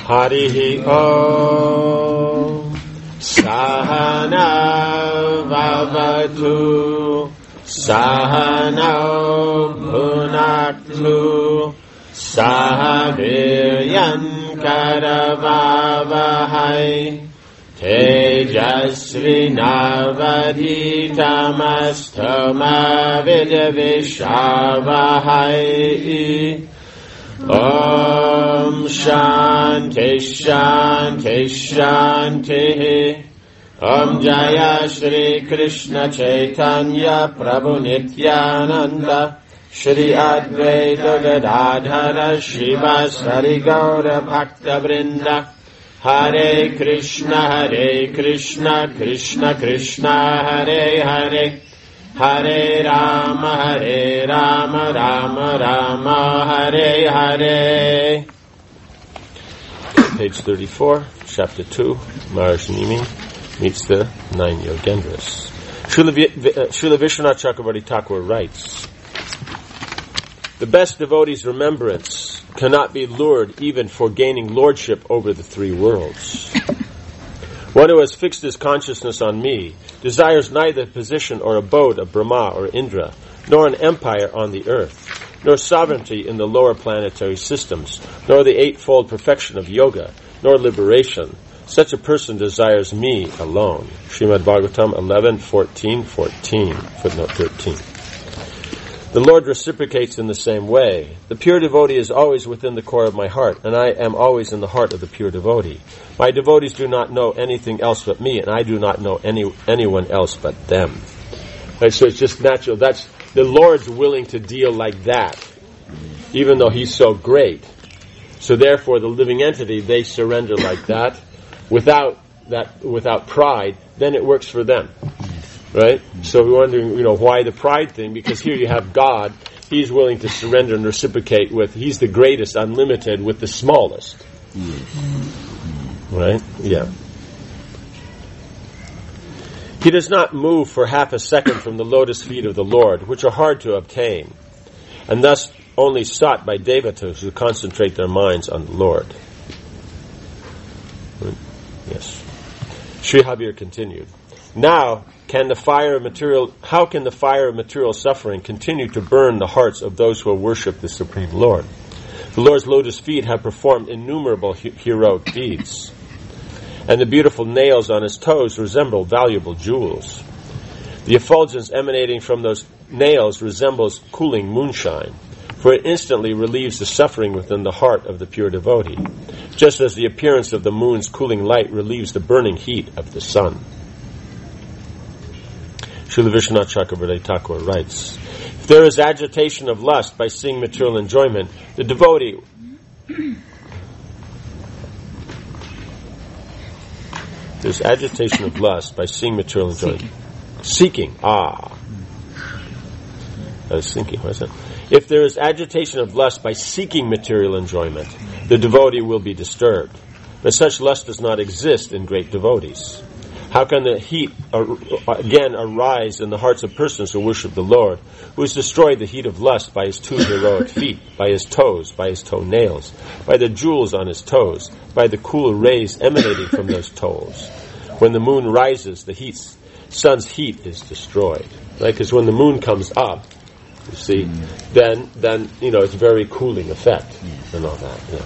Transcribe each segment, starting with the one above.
Harihi Om. Sahana Vavatu. Sahana Bhunaktu. Sahaviryan Karavavahai. Tejasvinavaditamastama Vidyavishavahai. Om Shanti Shanti Shanti. Om Jaya Shri Krishna Chaitanya Prabhu Nityananda Shri Advaita Gadadhara Shivasari Gaura Bhakta Vrinda. Hare Krishna Krishna Krishna Hare Hare. Hare Rama Rama Rama Hare Hare. Page 34, chapter 2, Maharshi Nimi meets the 9 Yogendras. Srila Vishwanath Chakravarti Thakur writes, the best devotee's remembrance cannot be lured even for gaining lordship over the 3 worlds. One who has fixed his consciousness on me desires neither position or abode of Brahma or Indra, nor an empire on the earth, nor sovereignty in the lower planetary systems, nor the 8-fold perfection of yoga, nor liberation. Such a person desires me alone. Srimad Bhagavatam 11:14, footnote 13. The Lord reciprocates in the same way. The pure devotee is always within the core of my heart, and I am always in the heart of the pure devotee. My devotees do not know anything else but me, and I do not know anyone else but them. Right, so it's just natural. That's the Lord's willing to deal like that, even though He's so great. So therefore, the living entity, they surrender like that, without pride. Then it works for them. Right? So we're wondering, why the pride thing? Because here you have God. He's willing to surrender and reciprocate with, He's the greatest, unlimited, with the smallest. Right? Yeah. He does not move for half a second from the lotus feet of the Lord, which are hard to obtain, and thus only sought by devatas who concentrate their minds on the Lord. Yes. Sri Habir continued. Now, how can the fire of material suffering continue to burn the hearts of those who worship the Supreme Lord? The Lord's lotus feet have performed innumerable heroic deeds, and the beautiful nails on His toes resemble valuable jewels. The effulgence emanating from those nails resembles cooling moonshine, for it instantly relieves the suffering within the heart of the pure devotee, just as the appearance of the moon's cooling light relieves the burning heat of the sun. Srila Vishwanath Chakravarti Thakur writes, if there is agitation of lust by seeing material enjoyment, the devotee there's agitation of lust by seeing material enjoyment. Seeking. I was thinking, what is that? If there is agitation of lust by seeking material enjoyment, the devotee will be disturbed. But such lust does not exist in great devotees. How can the heat again arise in the hearts of persons who worship the Lord, who has destroyed the heat of lust by His 2 heroic feet, by His toes, by His toenails, by the jewels on His toes, by the cool rays emanating from those toes? When the moon rises, the sun's heat is destroyed. Right? Because when the moon comes up, you see, then it's a very cooling effect and all that. Yeah.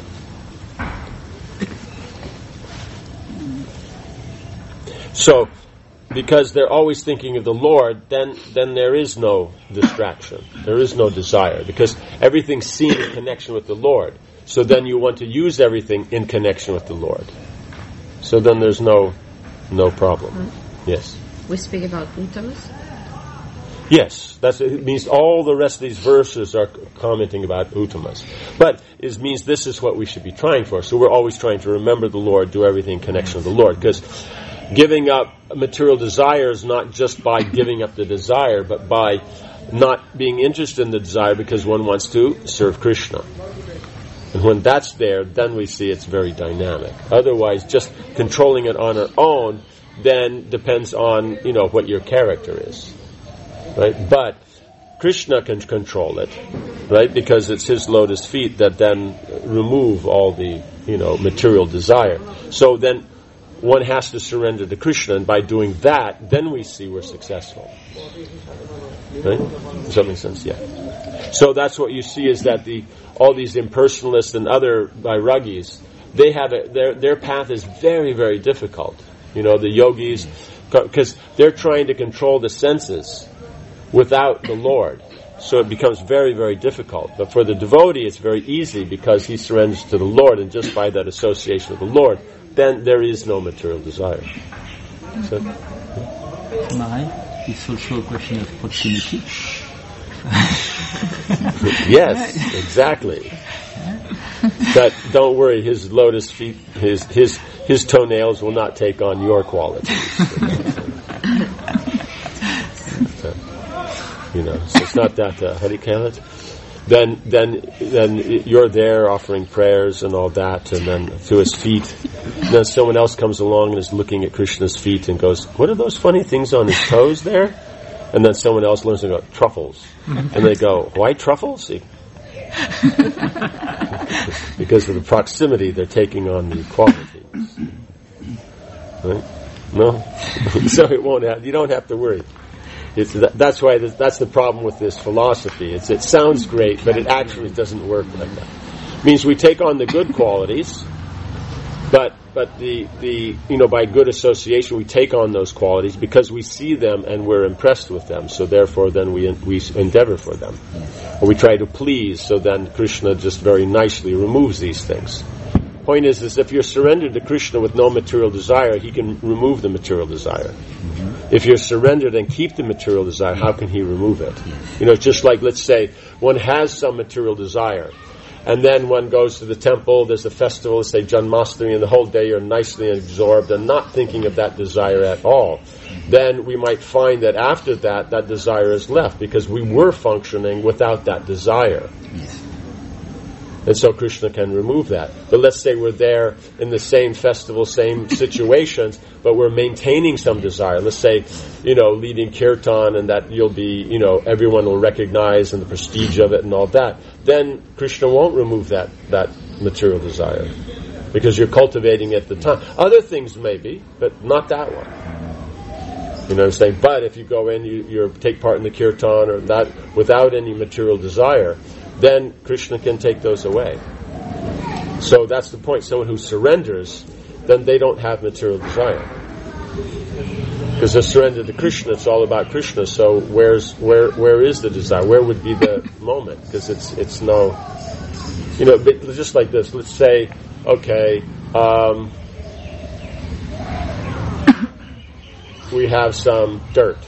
So, because they're always thinking of the Lord, then there is no distraction. There is no desire. Because everything's seen in connection with the Lord. So then you want to use everything in connection with the Lord. So then there's no problem. Yes? We speak about uttamas? Yes. It means all the rest of these verses are commenting about uttamas. But it means this is what we should be trying for. So we're always trying to remember the Lord, do everything in connection with the Lord. Because giving up material desires not just by giving up the desire, but by not being interested in the desire because one wants to serve Krishna. And when that's there, then we see it's very dynamic. Otherwise, just controlling it on our own then depends on, what your character is. Right? But Krishna can control it, right? Because it's His lotus feet that then remove all the material desire. So then one has to surrender to Krishna, and by doing that, then we see we're successful. Right? Does that make sense? Yeah. So that's what you see is that all these impersonalists and other Vairagis, they have their path is very, very difficult. The yogis, because they're trying to control the senses without the Lord. So it becomes very, very difficult. But for the devotee, it's very easy because he surrenders to the Lord, and just by that association with the Lord, then there is no material desire. So, it's also a question of proximity. Yes, exactly. But don't worry, his lotus feet, his toenails will not take on your qualities. So it's not that how do you call it? Then you're there offering prayers and all that, and then to his feet. And then someone else comes along and is looking at Krishna's feet and goes, "What are those funny things on his toes there?" And then someone else learns to go, "Truffles," and they go, "Why truffles?" Because of the proximity, they're taking on the qualities. Right? No, so it won't have. You don't have to worry. That's why that's the problem with this philosophy. It sounds great, but it actually doesn't work like that. It means we take on the good qualities, but by good association we take on those qualities because we see them and we're impressed with them. So therefore, then we endeavor for them, or we try to please. So then Krishna just very nicely removes these things. Point is if you're surrendered to Krishna with no material desire, he can remove the material desire. If you're surrendered and keep the material desire, how can he remove it? It's just like, let's say, one has some material desire, and then one goes to the temple, there's a festival, let's say Janmashtami, and the whole day you're nicely absorbed and not thinking of that desire at all. Then we might find that after that desire is left, because we were functioning without that desire. And so Krishna can remove that. But let's say we're there in the same festival, same situations, but we're maintaining some desire. Let's say, leading kirtan, and that you'll be, everyone will recognize and the prestige of it and all that. Then Krishna won't remove that material desire, because you're cultivating it at the time. Other things maybe, but not that one. You know what I'm saying? But if you go in, you take part in the kirtan or that without any material desire, then Krishna can take those away. So that's the point. Someone who surrenders, then they don't have material desire. Because they're surrendered to Krishna, it's all about Krishna. So where is the desire? Where would be the moment? Because it's no, just like this. Let's say, okay, we have some dirt,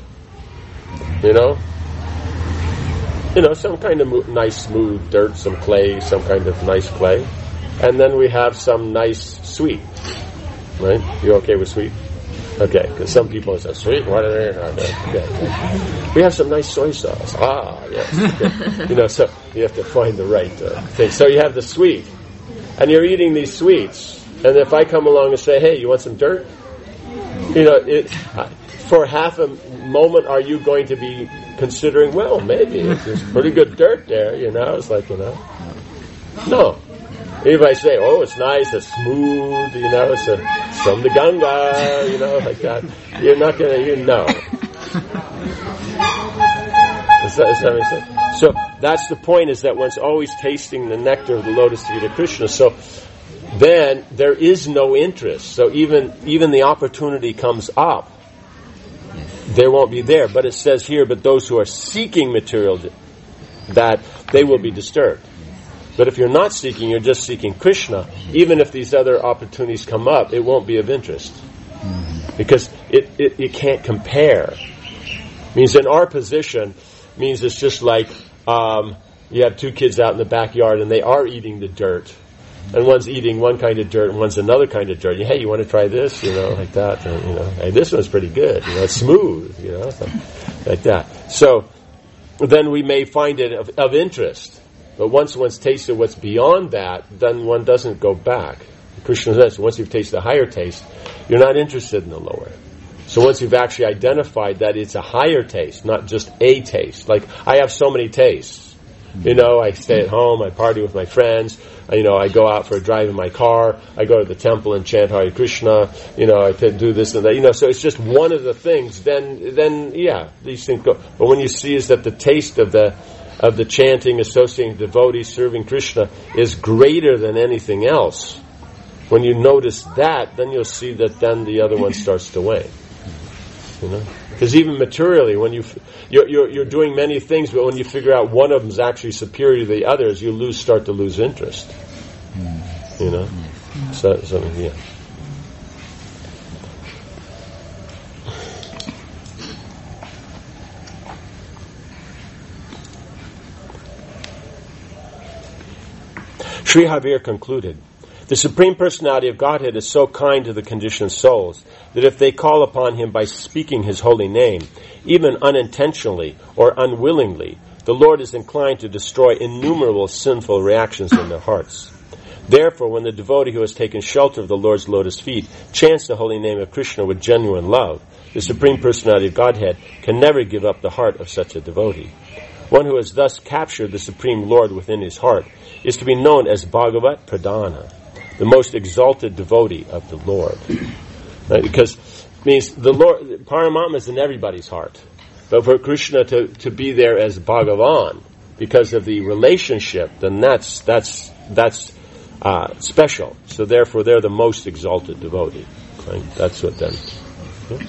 some kind of nice smooth dirt, some clay, some kind of nice clay. And then we have some nice sweet, right? You okay with sweet? Okay, because some people say, sweet, what are they? Okay. We have some nice soy sauce. Yes. Okay. So you have to find the right thing. So you have the sweet, and you're eating these sweets, and if I come along and say, hey, you want some dirt? For half a moment, are you going to be considering, well, maybe there's pretty good dirt there, It's like, no. If I say, oh, it's nice, it's smooth, it's from the Ganga, like that, you're not going to, know. Does that make sense? So that's the point, is that one's always tasting the nectar of the lotus feet of Krishna. So then there is no interest. So even the opportunity comes up, there won't be there. But it says here, but those who are seeking material, that they will be disturbed. But if you're not seeking, you're just seeking Krishna, even if these other opportunities come up, it won't be of interest. Because it can't compare. Means in our position, means it's just like you have two kids out in the backyard and they are eating the dirt. And one's eating one kind of dirt and one's another kind of dirt. Hey, you want to try this? Like that. Hey, this one's pretty good. It's smooth, like that. So then we may find it of interest. But once one's tasted what's beyond that, then one doesn't go back. Krishna says, once you've tasted a higher taste, you're not interested in the lower. So once you've actually identified that it's a higher taste, not just a taste. Like, I have so many tastes. You know, I stay at home, I party with my friends, I go out for a drive in my car, I go to the temple and chant Hare Krishna, I do this and that, so it's just one of the things, then yeah, these things go. But when you see is that the taste of the chanting, associating devotees, serving Krishna is greater than anything else, when you notice that, then you'll see that then the other one starts to wane. Because even materially, when you're doing many things, but when you figure out one of them is actually superior to the others, you start to lose interest. So yeah. Sri Havir concluded, the Supreme Personality of Godhead is so kind to the conditioned souls that if they call upon Him by speaking His holy name, even unintentionally or unwillingly, the Lord is inclined to destroy innumerable sinful reactions in their hearts. Therefore, when the devotee who has taken shelter of the Lord's lotus feet chants the holy name of Krishna with genuine love, the Supreme Personality of Godhead can never give up the heart of such a devotee. One who has thus captured the Supreme Lord within his heart is to be known as Bhagavat Pradhana, the most exalted devotee of the Lord. Right? Because it means the Lord, Paramatma is in everybody's heart. But for Krishna to be there as Bhagavan, because of the relationship, then that's special. So therefore they're the most exalted devotee. Right? That's what then. Yeah.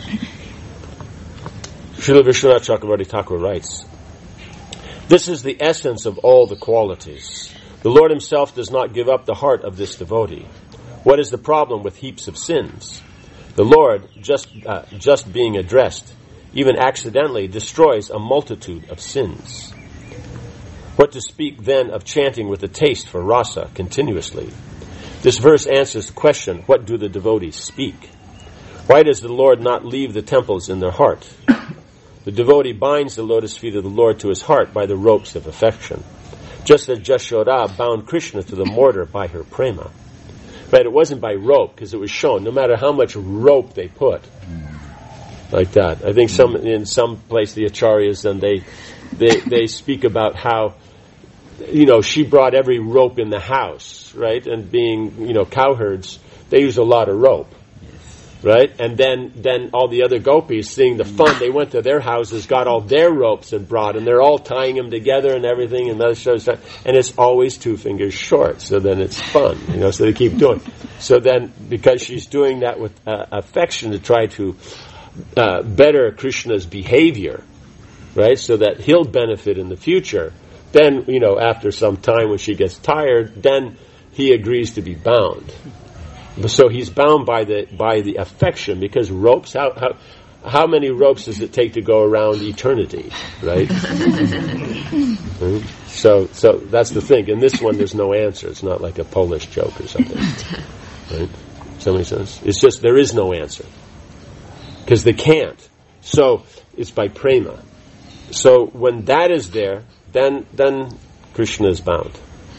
Srila Vishwanath Chakravarti Thakur writes, this is the essence of all the qualities. The Lord Himself does not give up the heart of this devotee. What is the problem with heaps of sins? The Lord, just being addressed, even accidentally, destroys a multitude of sins. What to speak then of chanting with a taste for rasa continuously? This verse answers the question, what do the devotees speak? Why does the Lord not leave the temples in their heart? The devotee binds the lotus feet of the Lord to his heart by the ropes of affection, just as Jashoda bound Krishna to the mortar by her prema. Right? It wasn't by rope, because it was shown, no matter how much rope they put, like that. I think in some place the acharyas, then they speak about how, she brought every rope in the house, right? And being, cowherds, they use a lot of rope. Right? And then all the other gopis, seeing the fun, they went to their houses, got all their ropes and brought, and they're all tying them together and everything, and it's always 2 fingers short, so then it's fun, so they keep doing. So then, because she's doing that with affection to try to better Krishna's behavior, right, so that he'll benefit in the future, then, after some time when she gets tired, then he agrees to be bound. So he's bound by the affection, because ropes, how many ropes does it take to go around eternity, right? Right? So that's the thing. In this one, there's no answer. It's not like a Polish joke or something, right? Somebody says it's just there is no answer because they can't. So it's by prema. So when that is there, then Krishna is bound.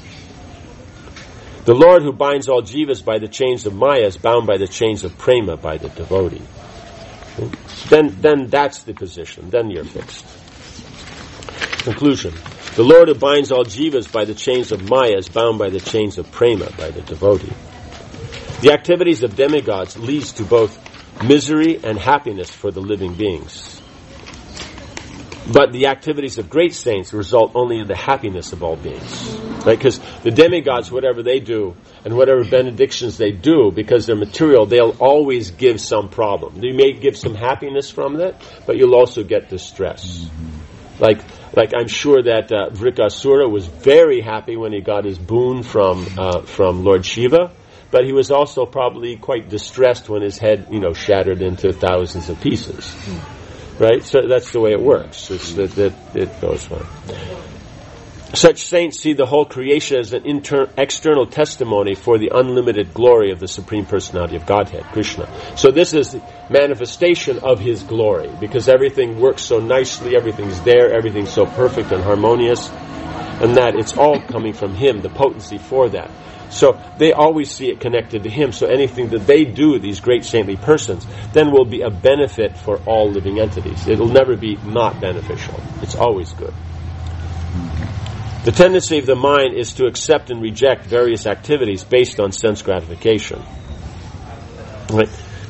The Lord who binds all jivas by the chains of Maya is bound by the chains of prema by the devotee. Then that's the position. Then you're fixed. Conclusion. The Lord who binds all jivas by the chains of Maya is bound by the chains of prema by the devotee. The activities of demigods leads to both misery and happiness for the living beings. But the activities of great saints result only in the happiness of all beings. Right? Because the demigods, whatever they do, and whatever benedictions they do, because they're material, they'll always give some problem. You may give some happiness from that, but you'll also get distress. Mm-hmm. Like I'm sure that Vrikasura was very happy when he got his boon from Lord Shiva, but he was also probably quite distressed when his head, shattered into thousands of pieces. Mm-hmm. Right? So that's the way it works. It goes on. Such saints see the whole creation as an external testimony for the unlimited glory of the Supreme Personality of Godhead, Krishna. So this is the manifestation of His glory, because everything works so nicely, everything's there, everything's so perfect and harmonious, and that it's all coming from Him, the potency for that. So they always see it connected to Him. So anything that they do, these great saintly persons, then will be a benefit for all living entities. It'll never be not beneficial. It's always good. The tendency of the mind is to accept and reject various activities based on sense gratification. Right?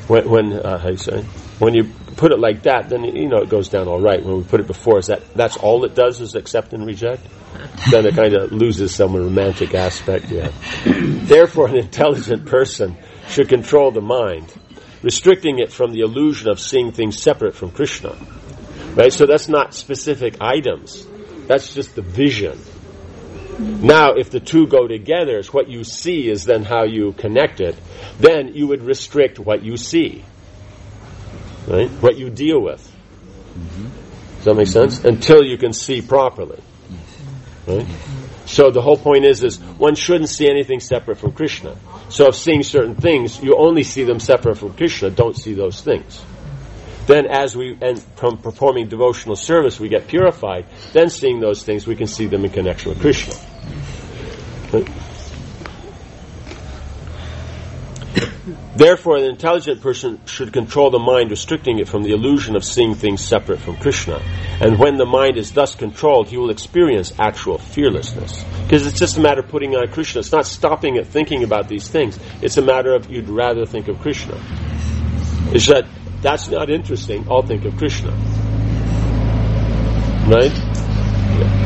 When you put it like that, then it goes down all right. When we put it before, that's all it does is accept and reject? Then it kind of loses some romantic aspect. Yeah. Therefore, an intelligent person should control the mind, restricting it from the illusion of seeing things separate from Krishna. Right? So that's not specific items. That's just the vision. Now, if the two go together, it's what you see is then how you connect it, then you would restrict what you see. Right? What you deal with. Does that make sense? Until you can see properly. Right? So the whole point is one shouldn't see anything separate from Krishna. So if seeing certain things, you only see them separate from Krishna, don't see those things. Then from performing devotional service, we get purified. Then seeing those things, we can see them in connection with Krishna. Right? Therefore, an intelligent person should control the mind, restricting it from the illusion of seeing things separate from Krishna. And when the mind is thus controlled, he will experience actual fearlessness. Because it's just a matter of putting on Krishna. It's not stopping at thinking about these things. It's a matter of you'd rather think of Krishna. It's that's not interesting. I'll think of Krishna. Right? Yeah.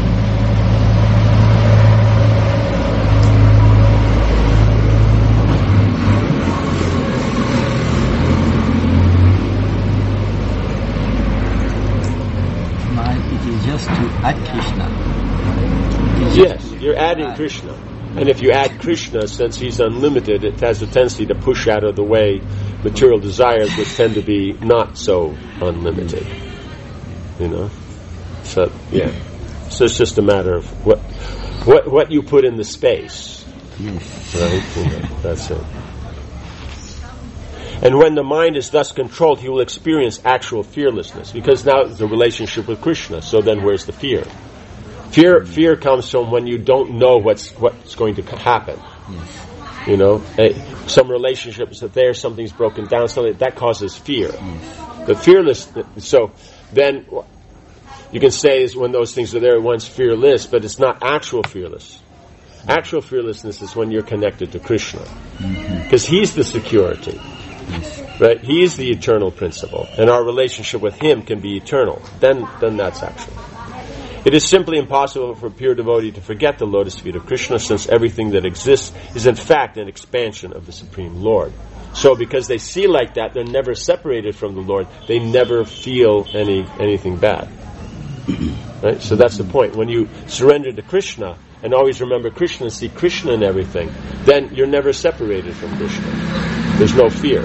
Just to add Krishna. Yes, you're adding Krishna. And if you add Krishna, since he's unlimited, it has a tendency to push out of the way material desires, which tend to be not so unlimited. So, yeah. So it's just a matter of what you put in the space. Right? That's it. And when the mind is thus controlled, he will experience actual fearlessness, because now it's a relationship with Krishna. So then where's the fear? Fear comes from when you don't know what's going to happen. Some relationships are there, something's broken down, something that causes fear. The fearlessness. So then you can say is when those things are there, one's fearless, but it's not actual fearless. Actual fearlessness is when you're connected to Krishna, because he's the security. Right? He is the eternal principle, and our relationship with him can be eternal. Then that's actual. It is simply impossible for a pure devotee to forget the lotus feet of Krishna, since everything that exists is in fact an expansion of the Supreme Lord. So because they see like that, they're never separated from the Lord. They never feel anything bad. Right? So that's the point. When you surrender to Krishna and always remember Krishna and see Krishna in everything, then you're never separated from Krishna. There's no fear.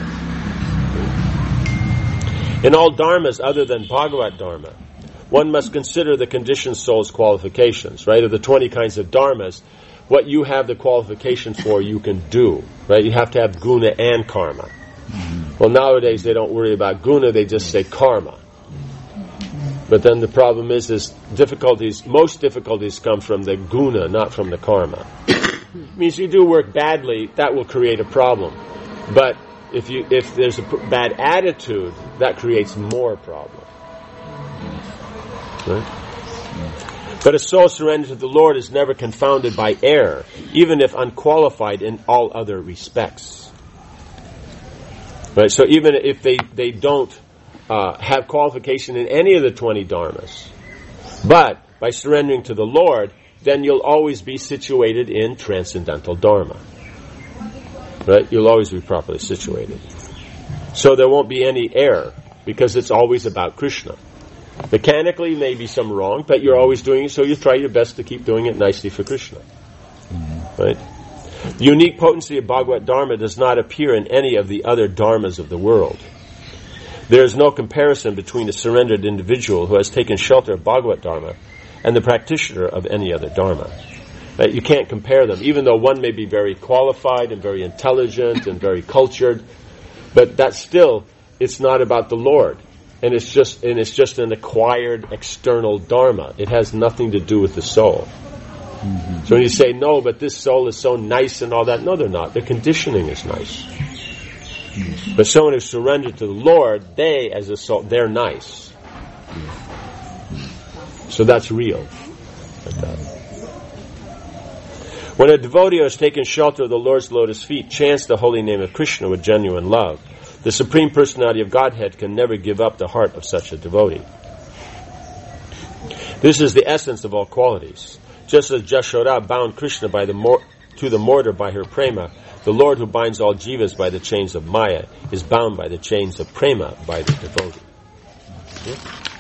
In all dharmas other than Bhagavat Dharma, one must consider the conditioned soul's qualifications, right? Of the 20 kinds of dharmas, what you have the qualification for, you can do, right? You have to have guna and karma. Well, nowadays they don't worry about guna, they just say karma. But then the problem is most difficulties come from the guna, not from the karma. It means you do work badly, that will create a problem. But if there's a bad attitude, that creates more problem. Right? But a soul surrendered to the Lord is never confounded by error, even if unqualified in all other respects. Right? So even if they don't have qualification in any of the 20 dharmas, but by surrendering to the Lord, then you'll always be situated in transcendental dharma. Right? You'll always be properly situated. So there won't be any error, because it's always about Krishna. Mechanically, maybe some wrong, but you're always doing it, so you try your best to keep doing it nicely for Krishna. Right? The unique potency of Bhagavat Dharma does not appear in any of the other dharmas of the world. There is no comparison between a surrendered individual who has taken shelter of Bhagavat Dharma and the practitioner of any other dharma. Right? You can't compare them, even though one may be very qualified and very intelligent and very cultured, but that's still, it's not about the Lord. And it's just an acquired external dharma. It has nothing to do with the soul. So when you say, no, but this soul is so nice and all that, no, they're not. Their conditioning is nice. But someone who surrendered to the Lord, they, as a soul, they're nice. So that's real. Like that. When a devotee who has taken shelter of the Lord's lotus feet chants the holy name of Krishna with genuine love, the Supreme Personality of Godhead can never give up the heart of such a devotee. This is the essence of all qualities. Just as Jashoda bound Krishna to the mortar by her prema, the Lord who binds all jivas by the chains of Maya is bound by the chains of prema by the devotee. Yeah?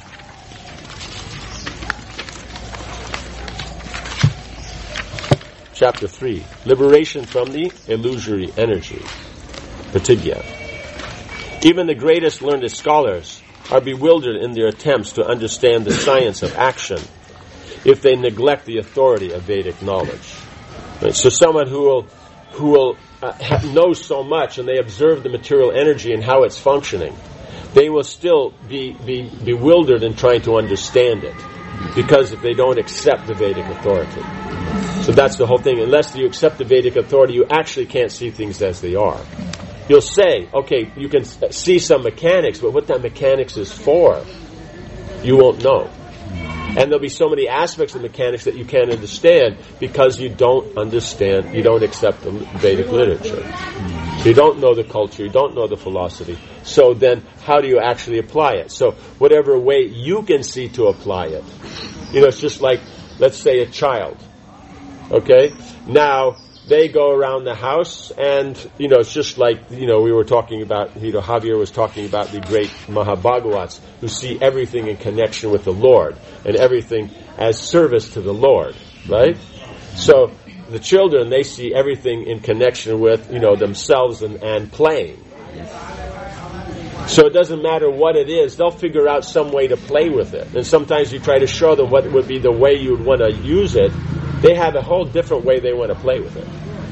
Chapter 3. Liberation from the illusory energy. Pratibhya. Even the greatest learned scholars are bewildered in their attempts to understand the science of action if they neglect the authority of Vedic knowledge. Right? So someone who will know so much and they observe the material energy and how it's functioning, they will still be bewildered in trying to understand it, because if they don't accept the Vedic authority. So that's the whole thing. Unless you accept the Vedic authority, you actually can't see things as they are. You'll say, okay, you can see some mechanics, but what that mechanics is for, you won't know. And there'll be so many aspects of mechanics that you can't understand because you don't understand, you don't accept the Vedic literature. You don't know the culture, you don't know the philosophy. So then, how do you actually apply it? So, whatever way you can see to apply it. It's just like, let's say a child. Okay? Now, they go around the house and, it's just like, we were talking about, Javier was talking about the great Mahabhagavats who see everything in connection with the Lord and everything as service to the Lord, right? So, the children, they see everything in connection with, themselves and playing. So it doesn't matter what it is, they'll figure out some way to play with it. And sometimes you try to show them what would be the way you would want to use it. They have a whole different way they want to play with it.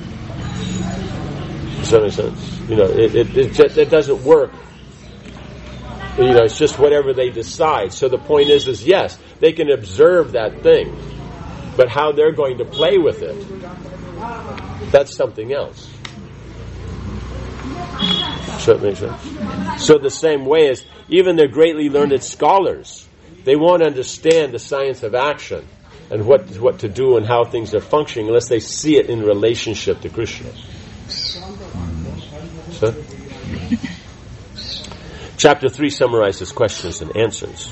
Does that make sense? It doesn't work. It's just whatever they decide. So the point is yes, they can observe that thing, but how they're going to play with it, that's something else. Does that make sense? So the same way as even the greatly learned scholars, they won't understand the science of action and what to do and how things are functioning unless they see it in relationship to Krishna. So, Chapter 3 summarizes questions and answers.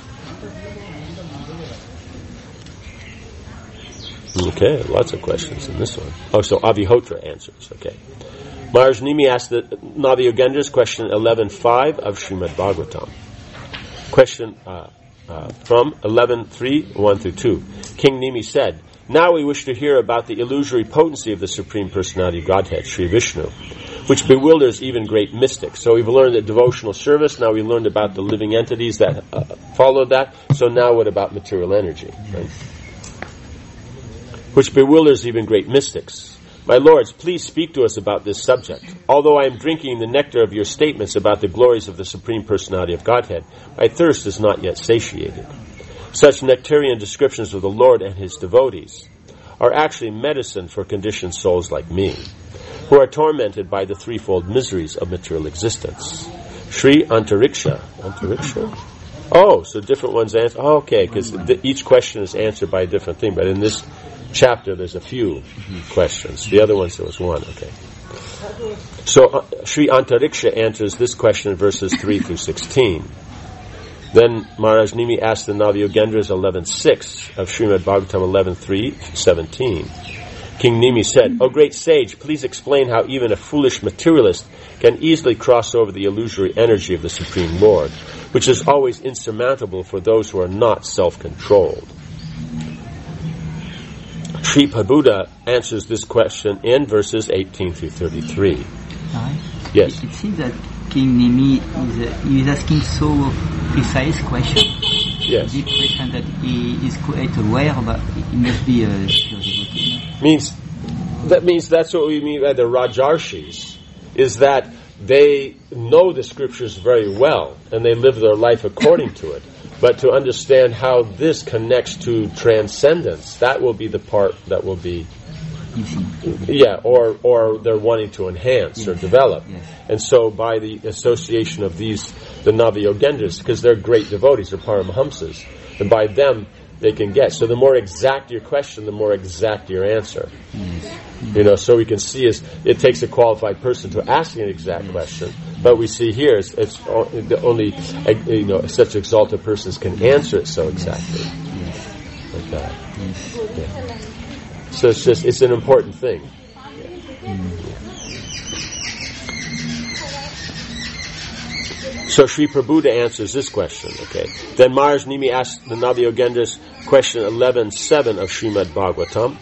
Okay, lots of questions in this one. Oh, so Avihotra answers. Okay. Maharaj Nimi asked the Navi Yogendra's question 11.5 of Srimad Bhagavatam. Question from 11.3, 1 through 2. King Nimi said, "Now we wish to hear about the illusory potency of the Supreme Personality of Godhead, Sri Vishnu, which bewilders even great mystics." So we've learned that devotional service, now we learned about the living entities that follow that, so now what about material energy? Right? Which bewilders even great mystics. My lords, please speak to us about this subject. Although I am drinking the nectar of your statements about the glories of the Supreme Personality of Godhead, my thirst is not yet satiated. Such nectarian descriptions of the Lord and His devotees are actually medicine for conditioned souls like me, who are tormented by the threefold miseries of material existence. Sri Antariksha. Antariksha? Oh, so different ones answer. Oh, okay, because each question is answered by a different thing, but in this chapter there's a few questions. The other ones there was one. Okay. So Sri Antariksha answers this question in verses 3 through 16. Then Maharaj Nimi asked the Navi Yogendras 11.6 of Srimad Bhagavatam 11.3, 17. King Nimi said, "O great sage, please explain how even a foolish materialist can easily cross over the illusory energy of the Supreme Lord, which is always insurmountable for those who are not self-controlled." Sri Prabhupada answers this question in verses 18 through 33. Yes. It seems that King Nimi is asking so precise question. Yes. Deep question that he is quite aware, but he must be a That means that's what we mean by the Rajarshis, is that they know the scriptures very well and they live their life according to it. But to understand how this connects to transcendence, that will be the part that will be, or they're wanting to enhance or develop. Yes. And so by the association of these, the Navi Yogendras, because they're great devotees, they're Paramahamsas, and by them they can get. So the more exact your question, the more exact your answer. So we can see it takes a qualified person to ask an exact question, but we see here it's only such exalted persons can answer it so exactly like that. Yeah. So it's an important thing. So Sri Prabhupada answers this question. Okay. Then Maharaj Nimi asks the Navi Yogendra's question 11.7 of Srimad Bhagavatam.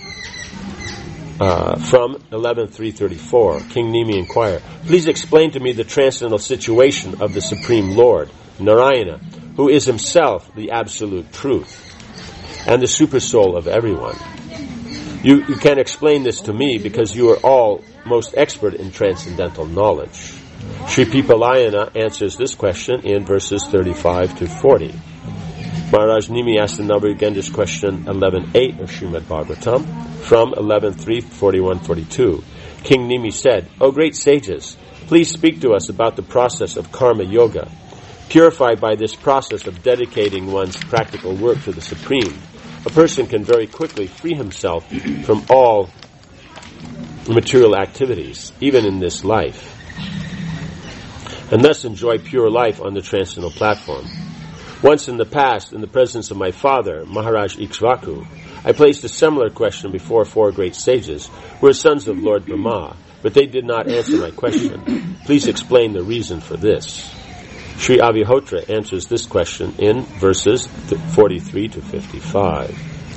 From 11.334, King Nimi inquired, please explain to me the transcendental situation of the Supreme Lord, Narayana, who is himself the absolute truth and the super soul of everyone. You can explain this to me because you are all most expert in transcendental knowledge. Sri Pipalayana answers this question in verses 35 to 40. Maharaj Nimi asked the Navi Yogendra's question 11.8 of Srimad Bhagavatam from 11.3.41-42. King Nimi said, O great sages, please speak to us about the process of karma yoga. Purified by this process of dedicating one's practical work to the Supreme, a person can very quickly free himself from all material activities, even in this life, and thus enjoy pure life on the transcendental platform. Once in the past, in the presence of my father, Maharaj Ikshvaku, I placed a similar question before 4 great sages, who are sons of Lord Brahma, but they did not answer my question. Please explain the reason for this. Sri Avihotra answers this question in verses 43 to 55.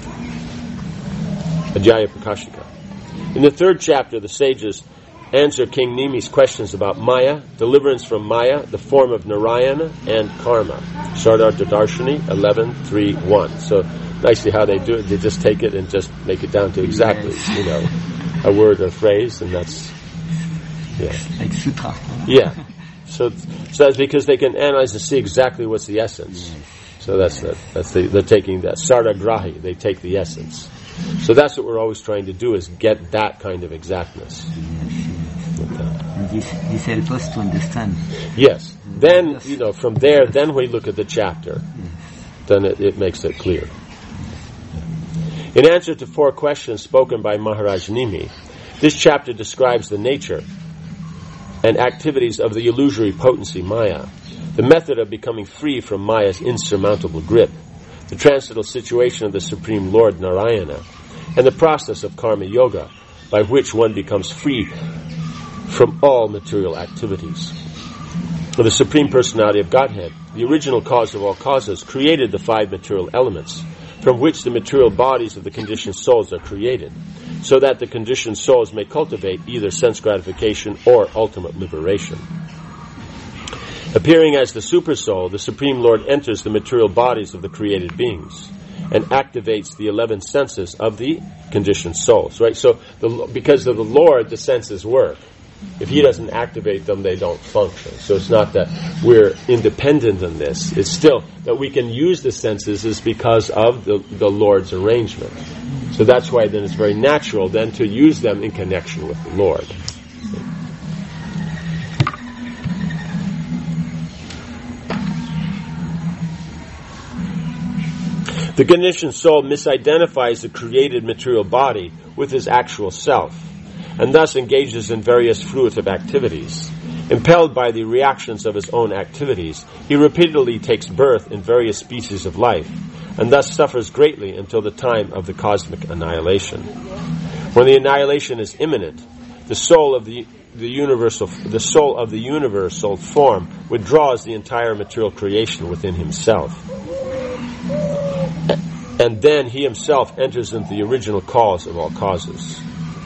Adhyaya Prakashika. In the 3rd chapter, the sages answer King Nimi's questions about Maya, deliverance from Maya, the form of Narayana, and karma. Sardartha Darshani 11.3.1. So nicely how they do it, they just take it and just make it down to exactly, a word or phrase, and that's, like sutra. Yeah. So that's because they can analyze and see exactly what's the essence. So they're taking that. Sardagrahi, they take the essence. So that's what we're always trying to do, is get that kind of exactness. This helps us to understand. Yes. Then, from there, then we look at the chapter. Then it makes it clear. In answer to 4 questions spoken by Maharaj Nimi, this chapter describes the nature and activities of the illusory potency Maya, the method of becoming free from Maya's insurmountable grip, the transcendental situation of the Supreme Lord Narayana, and the process of karma yoga, by which one becomes free from all material activities. The Supreme Personality of Godhead, the original cause of all causes, created the 5 material elements, from which the material bodies of the conditioned souls are created, so that the conditioned souls may cultivate either sense gratification or ultimate liberation. Appearing as the Super Soul, the Supreme Lord enters the material bodies of the created beings and activates the 11 senses of the conditioned souls. Right? So, because of the Lord, the senses work. If He doesn't activate them, they don't function. So it's not that we're independent in this. It's still that we can use the senses is because of the Lord's arrangement. So that's why then it's very natural then to use them in connection with the Lord. The conditioned soul misidentifies the created material body with his actual self, and thus engages in various fruitive activities. Impelled by the reactions of his own activities, he repeatedly takes birth in various species of life, and thus suffers greatly until the time of the cosmic annihilation. When the annihilation is imminent, the soul of the universal form withdraws the entire material creation within himself, and then he himself enters into the original cause of all causes.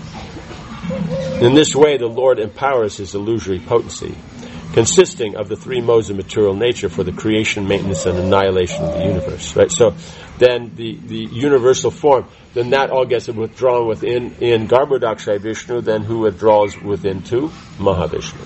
In this way, the Lord empowers His illusory potency, consisting of the 3 modes of material nature for the creation, maintenance, and annihilation of the universe. Right? So then the universal form, then that all gets withdrawn within in Garbhodakshaya Vishnu, then who withdraws within to Mahavishnu.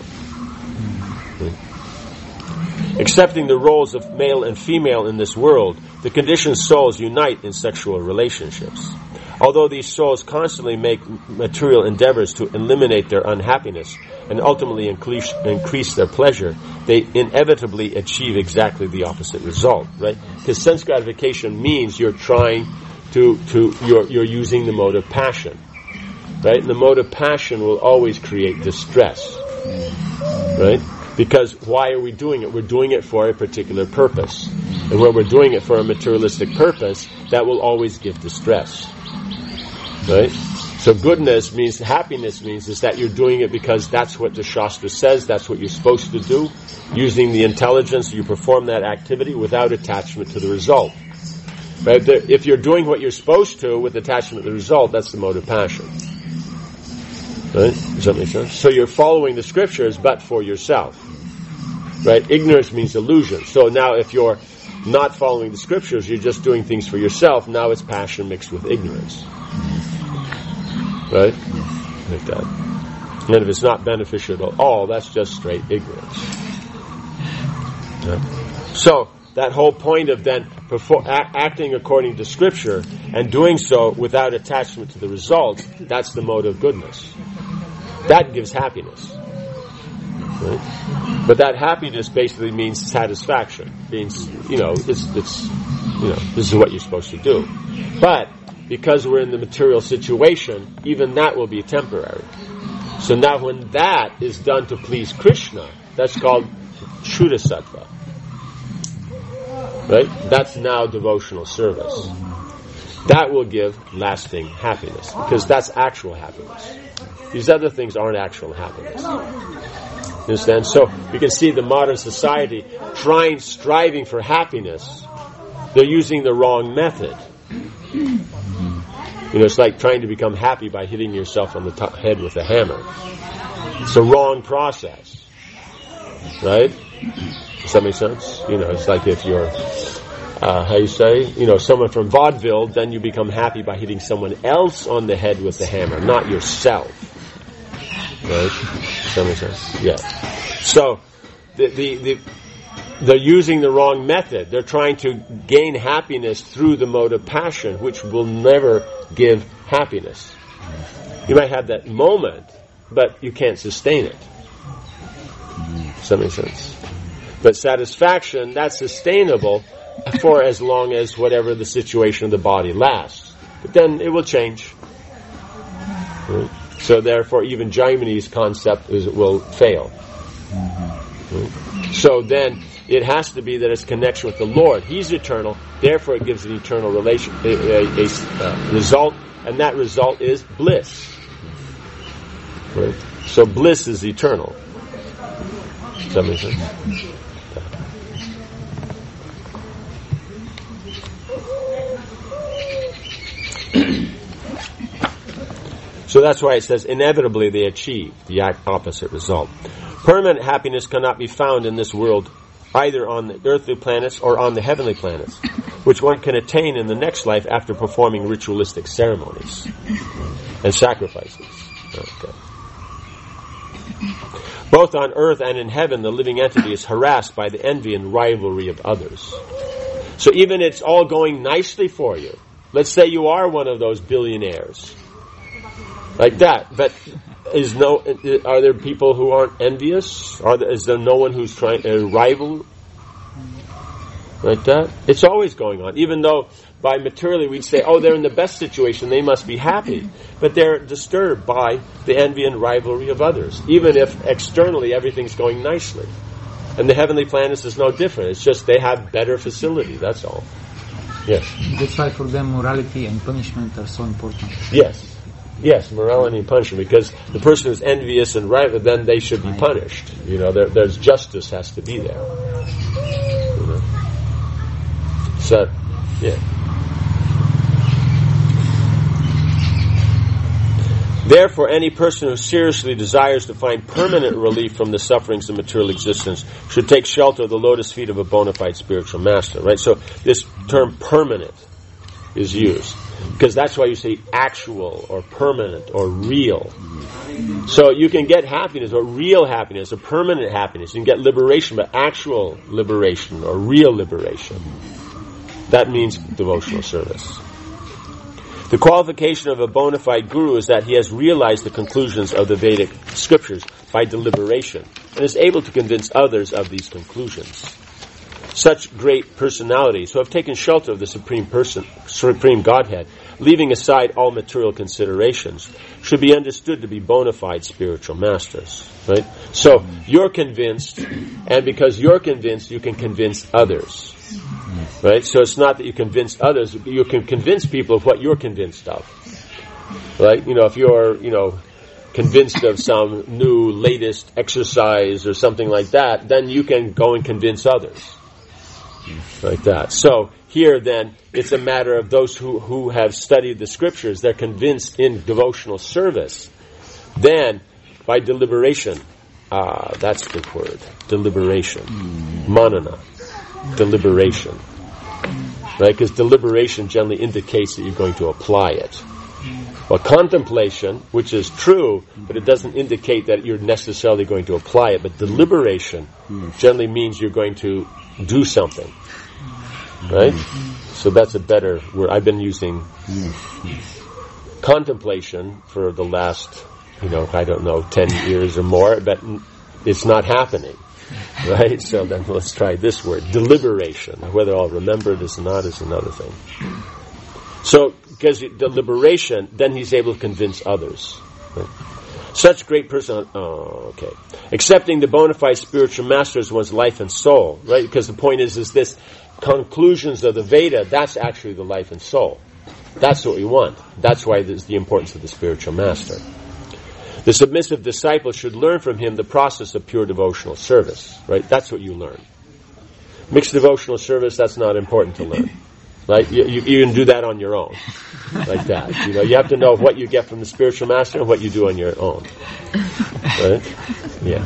Accepting the roles of male and female in this world, the conditioned souls unite in sexual relationships. Although these souls constantly make material endeavors to eliminate their unhappiness and ultimately increase their pleasure, they inevitably achieve exactly the opposite result, right? Because sense gratification means you're trying you're using the mode of passion, right? And the mode of passion will always create distress, right? Because why are we doing it? We're doing it for a particular purpose. And when we're doing it for a materialistic purpose, that will always give distress, right? So goodness means, happiness means, is that you're doing it because that's what the Shastra says, that's what you're supposed to do. Using the intelligence, you perform that activity without attachment to the result. Right? If you're doing what you're supposed to with attachment to the result, that's the mode of passion. Right? Does that make sense? So you're following the scriptures, but for yourself. Right? Ignorance means illusion. So now if you're not following the scriptures, you're just doing things for yourself, now it's passion mixed with ignorance. Right? Like that. And if it's not beneficial at all, that's just straight ignorance. Yeah. So, that whole point of then acting according to Scripture and doing so without attachment to the result, that's the mode of goodness. That gives happiness. Right? But that happiness basically means satisfaction. Means, this is what you're supposed to do. But because we're in the material situation, even that will be temporary. So now when that is done to please Krishna, that's called Shuddha Sattva. Right? That's now devotional service. That will give lasting happiness, because that's actual happiness. These other things aren't actual happiness. You understand? So you can see the modern society striving for happiness. They're using the wrong method. It's like trying to become happy by hitting yourself on the head with a hammer. It's a wrong process. Right? Does that make sense? It's like if you're, someone from vaudeville, then you become happy by hitting someone else on the head with the hammer, not yourself. Right? Does that make sense? Yeah. So, they're using the wrong method. They're trying to gain happiness through the mode of passion, which will never give happiness. You might have that moment, but you can't sustain it. Does that make sense? But satisfaction, that's sustainable for as long as whatever the situation of the body lasts. But then it will change. Right? So therefore, even Jaimini's concept will fail. Right? So then, it has to be that it's connection with the Lord. He's eternal, therefore it gives an eternal result, and that result is bliss. Right? So bliss is eternal. Does that make sense? So that's why it says, inevitably they achieve the opposite result. Permanent happiness cannot be found in this world, either on the earthly planets or on the heavenly planets, which one can attain in the next life after performing ritualistic ceremonies and sacrifices. Okay. Both on earth and in heaven, the living entity is harassed by the envy and rivalry of others. So even it's all going nicely for you. Let's say you are one of those billionaires. Like that. But are there people who aren't envious? Is there no one who's trying to rival? Like that? It's always going on. Even though by materially we'd say, they're in the best situation, they must be happy. But they're disturbed by the envy and rivalry of others. Even if externally everything's going nicely. And the heavenly planets is no different. It's just they have better facility, that's all. Yes? That's why for them morality and punishment are so important. Yes, morality and punishment, because the person who's envious and rival, then they should be punished. There's justice has to be there. So, yeah. Therefore, any person who seriously desires to find permanent relief from the sufferings of material existence should take shelter of the lotus feet of a bona fide spiritual master. Right? So, this term permanent is used. Because that's why you say actual or permanent or real. So you can get happiness or real happiness or permanent happiness. You can get liberation, but actual liberation or real liberation. That means devotional service. The qualification of a bona fide guru is that he has realized the conclusions of the Vedic scriptures by deliberation and is able to convince others of these conclusions. Such great personalities who have taken shelter of the Supreme Godhead, leaving aside all material considerations, should be understood to be bona fide spiritual masters. Right? So, you're convinced, and because you're convinced, you can convince others. Right? So it's not that you convince others, you can convince people of what you're convinced of. Right? If you're, convinced of some new, latest exercise or something like that, then you can go and convince others. Like that. So here then, it's a matter of those who have studied the scriptures, they're convinced in devotional service. Then, by deliberation, that's the word, deliberation. Manana. Deliberation. Right? Because deliberation generally indicates that you're going to apply it. Well, contemplation, which is true, but it doesn't indicate that you're necessarily going to apply it. But deliberation generally means you're going to do something. Right? So that's a better word. I've been using contemplation for the last, 10 years or more, but it's not happening. Right? So then let's try this word, deliberation. Whether I'll remember it or not is another thing. So, because deliberation, then he's able to convince others. Right? Such great person, accepting the bona fide spiritual master as one's life and soul, right? Because the point is this conclusions of the Veda, that's actually the life and soul. That's what we want. That's why there's the importance of the spiritual master. The submissive disciple should learn from him the process of pure devotional service, right? That's what you learn. Mixed devotional service, that's not important to learn. Right? You can do that on your own. Like that. You have to know what you get from the spiritual master and what you do on your own. Right? Yeah.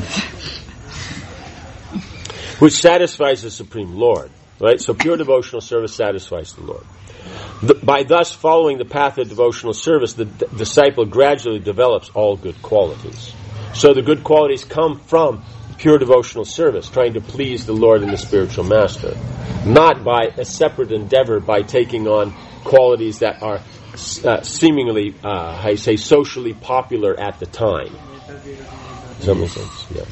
Which satisfies the Supreme Lord. Right? So pure devotional service satisfies the Lord. By thus following the path of devotional service, the disciple gradually develops all good qualities. So the good qualities come from pure devotional service, trying to please the Lord and the spiritual master. Not by a separate endeavor, by taking on qualities that are seemingly, socially popular at the time. Does that make sense? Yeah.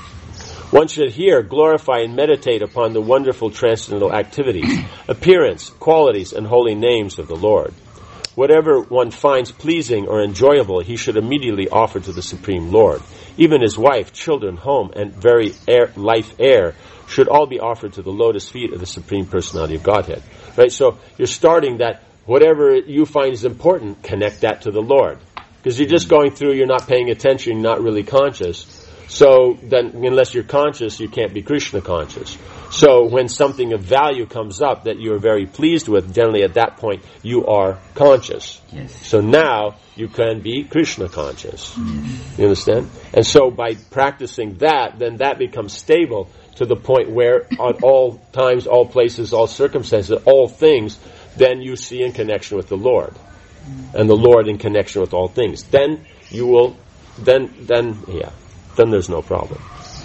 One should here glorify and meditate upon the wonderful transcendental activities, appearance, qualities, and holy names of the Lord. Whatever one finds pleasing or enjoyable, he should immediately offer to the Supreme Lord. Even his wife, children, home, and very life air should all be offered to the lotus feet of the Supreme Personality of Godhead. Right? So you're starting that whatever you find is important, connect that to the Lord. Because you're just going through, you're not paying attention, you're not really conscious. So then, unless you're conscious, you can't be Krishna conscious. So when something of value comes up that you're very pleased with, generally at that point, you are conscious. Yes. So now you can be Krishna conscious. Yes. You understand? And so by practicing that, then that becomes stable to the point where at all times, all places, all circumstances, all things, then you see in connection with the Lord. And the Lord in connection with all things. Then you will, then there's no problem.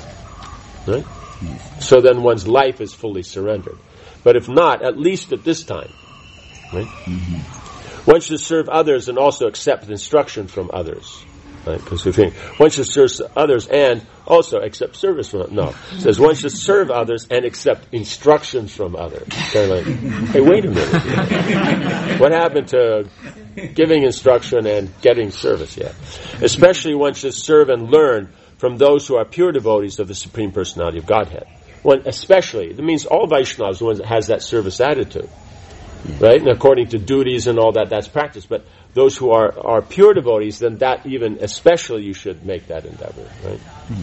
Right? So then one's life is fully surrendered. But if not, at least at this time, right? Mm-hmm. One should serve others and also accept instruction from others. Right? Because we think one should serve others and also accept service from others. No. It says one should serve others and accept instructions from others. Kind of like, hey, wait a minute. What happened to giving instruction and getting service? Yeah. Especially one should serve and learn from those who are pure devotees of the Supreme Personality of Godhead. Especially, that means all Vaishnavas, the ones that has that service attitude. Right? And according to duties and all that, that's practice. But those who are pure devotees, then that even, especially you should make that endeavor. Right?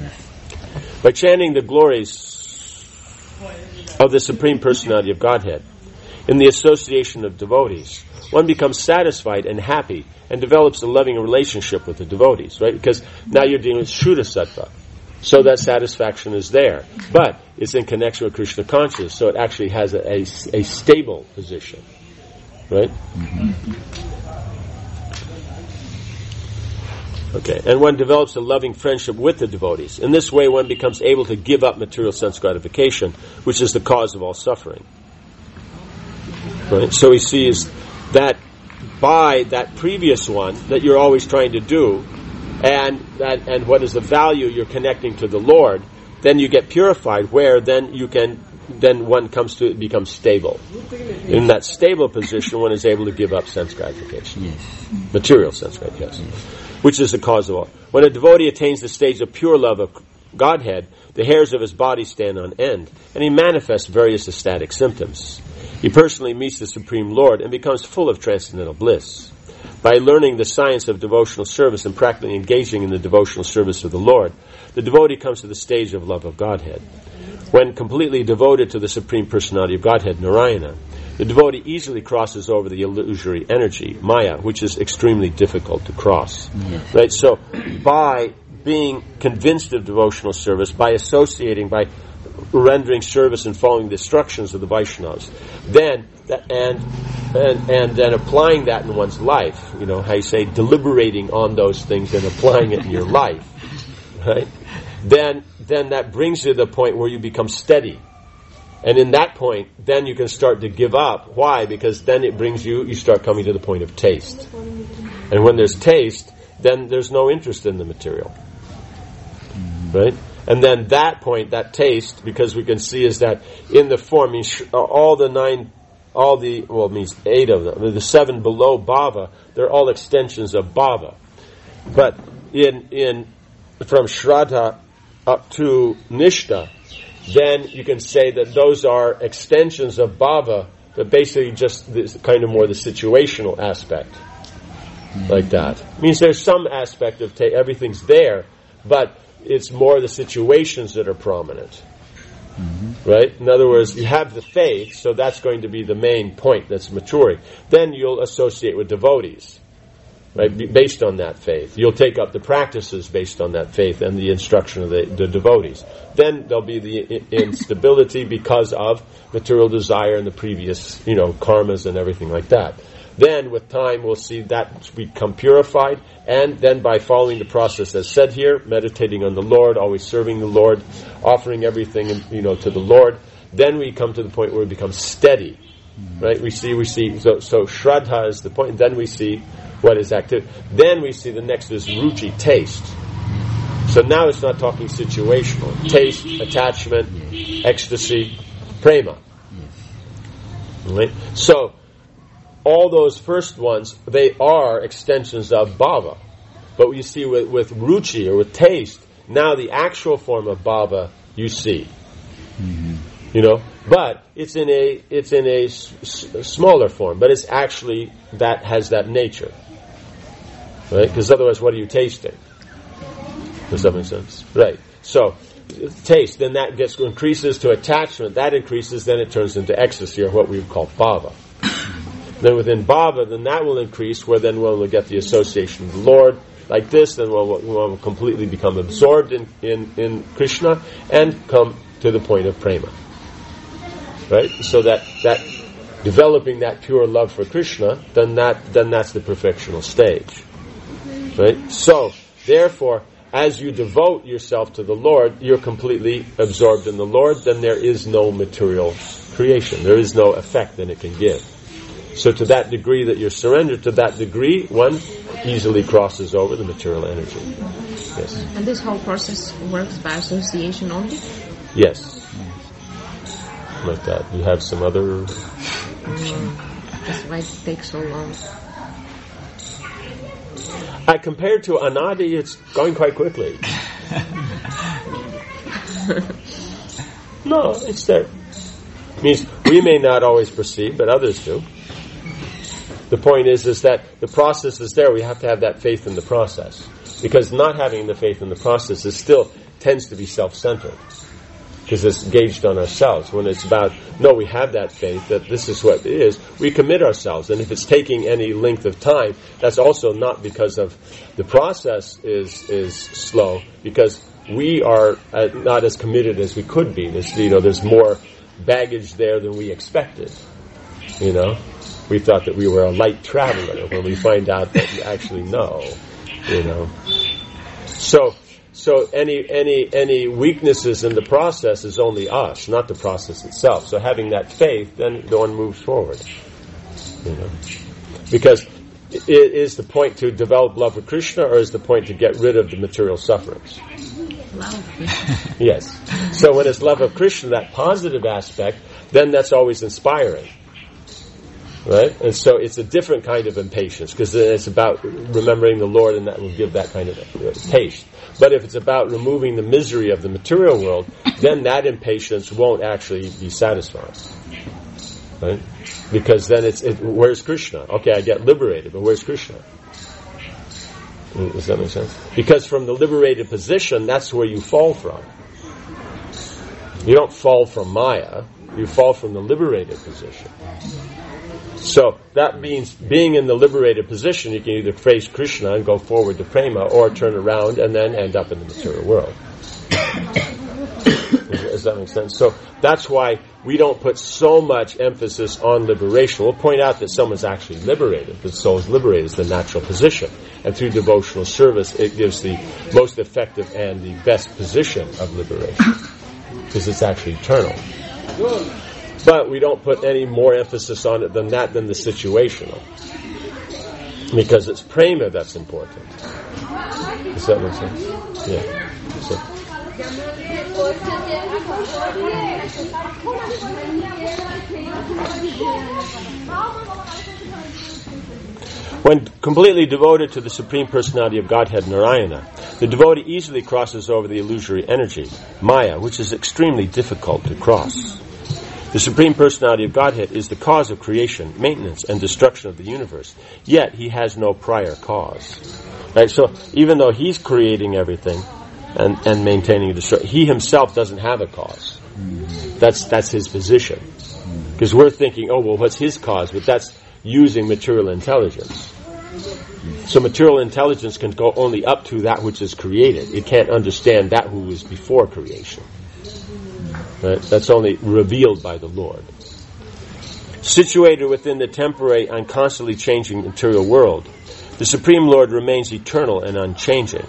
By chanting the glories of the Supreme Personality of Godhead, in the association of devotees, one becomes satisfied and happy and develops a loving relationship with the devotees, right? Because now you're dealing with Shuddha Sattva. So that satisfaction is there. But it's in connection with Krishna consciousness, so it actually has a stable position. Right? Okay, and one develops a loving friendship with the devotees. In this way, one becomes able to give up material sense gratification, which is the cause of all suffering. Right? So he sees that by that previous one that you're always trying to do, and what is the value you're connecting to the Lord, then you get purified, where then one comes to become stable. In that stable position, one is able to give up sense gratification. Yes. Material sense gratification. Yes. Which is the cause of all. When a devotee attains the stage of pure love of Godhead, the hairs of his body stand on end, and he manifests various ecstatic symptoms. He personally meets the Supreme Lord and becomes full of transcendental bliss. By learning the science of devotional service and practically engaging in the devotional service of the Lord, the devotee comes to the stage of love of Godhead. When completely devoted to the Supreme Personality of Godhead, Narayana, the devotee easily crosses over the illusory energy, Maya, which is extremely difficult to cross. Yes. Right? So, by being convinced of devotional service, by associating, by rendering service and following the instructions of the Vaishnavas, then and then applying that in one's life, how you say, deliberating on those things and applying it in your life, right? Then that brings you to the point where you become steady. And in that point, then you can start to give up. Why? Because then it brings you start coming to the point of taste. And when there's taste, then there's no interest in the material. Right? And then that point, that taste, because we can see is that in the form, means means 8 of them. The 7 below bhava, they're all extensions of bhava. But from Shraddha up to Nishta, then you can say that those are extensions of bhava, but basically just this kind of more the situational aspect, like that. It means there's some aspect of everything's there, but it's more the situations that are prominent. Right? In other words, you have the faith, so that's going to be the main point that's maturing. Then you'll associate with devotees, right? Based on that faith. You'll take up the practices based on that faith and the instruction of the devotees. Then there'll be the instability because of material desire and the previous, karmas and everything like that. Then, with time, we'll see that become purified, and then by following the process as said here, meditating on the Lord, always serving the Lord, offering everything, to the Lord, then we come to the point where we become steady, right? We see. So Shraddha is the point. Then we see what is active. Then we see the next is ruchi, taste. So now it's not talking situational. Taste, attachment, ecstasy, prema. Right? So all those first ones, they are extensions of bhava. But you see with ruchi, or with taste, now the actual form of bhava you see. But it's in a smaller form, but it's actually that has that nature. Right? Because otherwise, what are you tasting? Does that make sense? Right. So, taste, then that increases to attachment, that increases, then it turns into ecstasy, or what we would call bhava. Then within bhava, then that will increase, where then we'll get the association of the Lord, like this, then we'll completely become absorbed in Krishna, and come to the point of prema. Right? So that developing that pure love for Krishna, then that's the perfectional stage. Right? So, therefore, as you devote yourself to the Lord, you're completely absorbed in the Lord, then there is no material creation. There is no effect that it can give. So to that degree that you're surrendered, to that degree, one easily crosses over the material energy. Yes. And this whole process works by association only? Yes. Like that. You have some other... That's why it takes so long. Compared to Anadi, it's going quite quickly. No, it's there. It means we may not always perceive, but others do. The point is that the process is there. We have to have that faith in the process. Because not having the faith in the process still tends to be self-centered. Because it's gauged on ourselves. When it's about, no, we have that faith, that this is what it is, we commit ourselves. And if it's taking any length of time, that's also not because of the process is slow, because we are not as committed as we could be. There's more baggage there than we expected. We thought that we were a light traveler when we find out that actually no. So any weaknesses in the process is only us, not the process itself. So having that faith, then one moves forward. Because Is the point to develop love for Krishna, or is the point to get rid of the material sufferings? Love. Yes. So when it's love of Krishna, that positive aspect, then that's always inspiring. Right? And so it's a different kind of impatience, because it's about remembering the Lord, and that will give that kind of taste. But if it's about removing the misery of the material world, then that impatience won't actually be satisfying. Right? Because then where's Krishna? Okay, I get liberated, but where's Krishna? Does that make sense? Because from the liberated position, that's where you fall from. You don't fall from Maya, you fall from the liberated position. So that means being in the liberated position, you can either face Krishna and go forward to prema, or turn around and then end up in the material world. Does that make sense? So that's why we don't put so much emphasis on liberation. We'll point out that someone's actually liberated. The soul is liberated. It's the natural position. And through devotional service, it gives the most effective and the best position of liberation, because it's actually eternal. But we don't put any more emphasis on it than the situational, because it's prema that's important. Does that make sense? Yeah. So. When completely devoted to the Supreme Personality of Godhead, Narayana, the devotee easily crosses over the illusory energy, Maya, which is extremely difficult to cross. The Supreme Personality of Godhead is the cause of creation, maintenance, and destruction of the universe. Yet, he has no prior cause. Right? So, even though he's creating everything and maintaining and destroying, he himself doesn't have a cause. That's his position. Because we're thinking, oh, well, what's his cause? But that's using material intelligence. So material intelligence can go only up to that which is created. It can't understand that who was before creation. Right? That's only revealed by the Lord. Situated within the temporary and constantly changing material world, the Supreme Lord remains eternal and unchanging.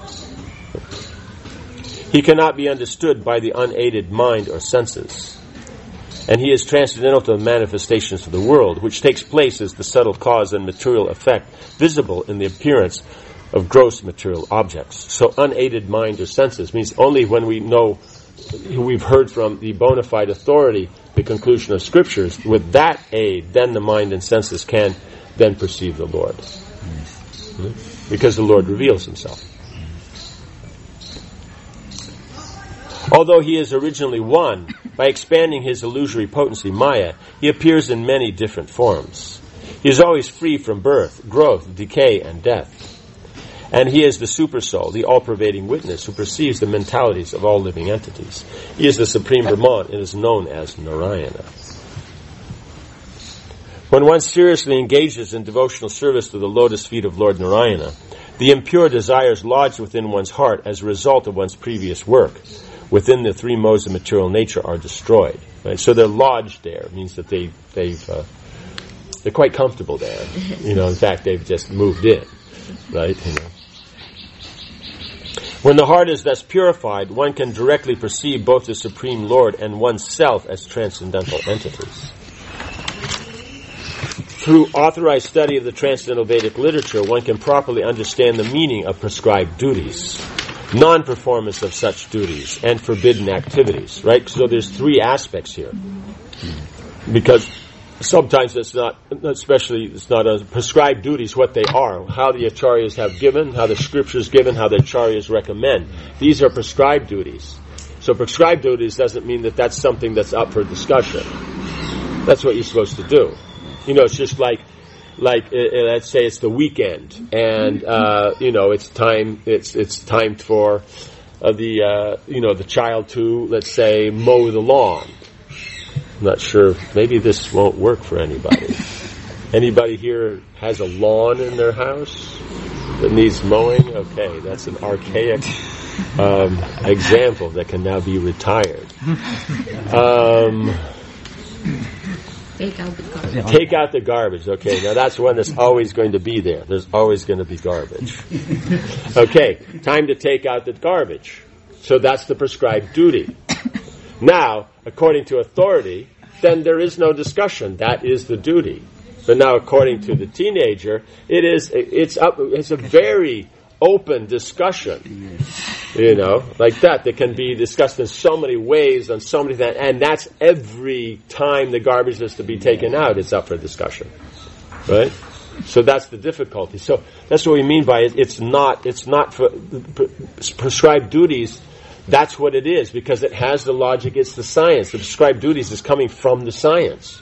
He cannot be understood by the unaided mind or senses. And he is transcendental to the manifestations of the world, which takes place as the subtle cause and material effect visible in the appearance of gross material objects. So unaided mind or senses means only when we know, we've heard from the bona fide authority the conclusion of scriptures, with that aid, then the mind and senses can then perceive the Lord. Because the Lord reveals himself. Although he is originally one, by expanding his illusory potency, Maya, he appears in many different forms. He is always free from birth, growth, decay, and death. And he is the supersoul, the all-pervading witness who perceives the mentalities of all living entities. He is the supreme Brahman and is known as Narayana. When one seriously engages in devotional service to the lotus feet of Lord Narayana, the impure desires lodged within one's heart as a result of one's previous work within the three modes of material nature are destroyed. Right? So they're lodged there. It means that they're quite comfortable there. In fact, they've just moved in. Right? When the heart is thus purified, one can directly perceive both the Supreme Lord and oneself as transcendental entities. Through authorized study of the transcendental Vedic literature, one can properly understand the meaning of prescribed duties, non-performance of such duties, and forbidden activities. Right? So there's three aspects here. Because sometimes it's not prescribed duties, what they are, how the acharyas have given, how the scriptures given, how the acharyas recommend. These are prescribed duties. So prescribed duties doesn't mean that that's something that's up for discussion. That's what you're supposed to do. It's just like let's say it's the weekend, and it's time for the child to, let's say, mow the lawn. I'm not sure. Maybe this won't work for anybody. Anybody here has a lawn in their house that needs mowing? Okay, that's an archaic example that can now be retired. Take out the garbage. Okay, now that's one that's always going to be there. There's always going to be garbage. Okay, time to take out the garbage. So that's the prescribed duty. Now, according to authority, then there is no discussion. That is the duty. But now, according to the teenager, it's a very open discussion, like that can be discussed in so many ways, on so many things, and that's every time the garbage is to be taken out, it's up for discussion, right? So that's the difficulty. So that's what we mean by it. It's not for prescribed duties. That's what it is, because it has the logic. It's the science. The prescribed duties is coming from the science.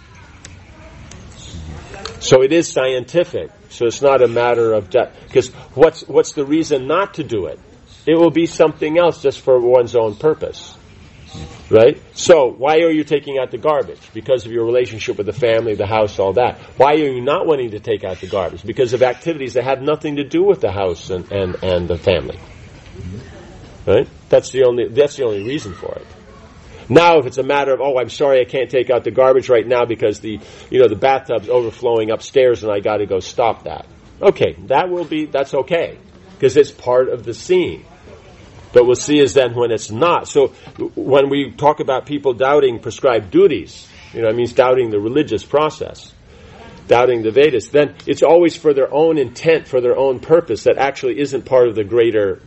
So it is scientific. So it's not a matter of because what's the reason not to do it? It will be something else just for one's own purpose, right? So why are you taking out the garbage? Because of your relationship with the family, the house, all that. Why are you not wanting to take out the garbage? Because of activities that have nothing to do with the house and the family, right? That's the only reason for it. Now, if it's a matter of, I'm sorry, I can't take out the garbage right now because the bathtub's overflowing upstairs and I got to go stop that. Okay, that's okay, because it's part of the scene. But we'll see is then when it's not. So when we talk about people doubting prescribed duties, it means doubting the religious process, doubting the Vedas, then it's always for their own intent, for their own purpose that actually isn't part of the greater